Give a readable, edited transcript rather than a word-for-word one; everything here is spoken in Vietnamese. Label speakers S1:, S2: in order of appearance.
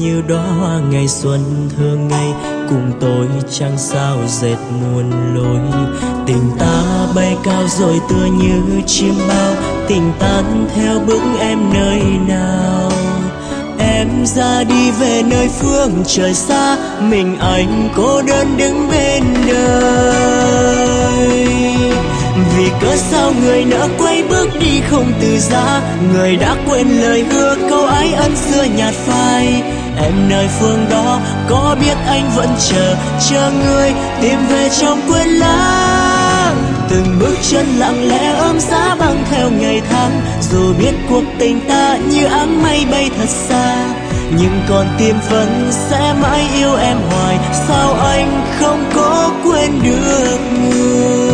S1: như đóa hoa ngày xuân thường ngày, cùng tôi chẳng sao dệt muôn lối. Tình ta bay cao rồi tựa như chim bao, tình tan theo bước em nơi nào. Em ra đi về nơi phương trời xa, mình anh cô đơn đứng bên đời. Vì cớ sao người nỡ quay bước đi không từ giã, người đã quên lời hứa câu ái ân xưa nhạt phai. Em nơi phương đó có biết anh vẫn chờ người tìm về trong quên lãng. Từng bước chân lặng lẽ ôm giá băng theo ngày tháng, dù biết cuộc tình ta như áng mây bay thật xa, nhưng con tim vẫn sẽ mãi yêu em hoài. Sao anh không có quên được người?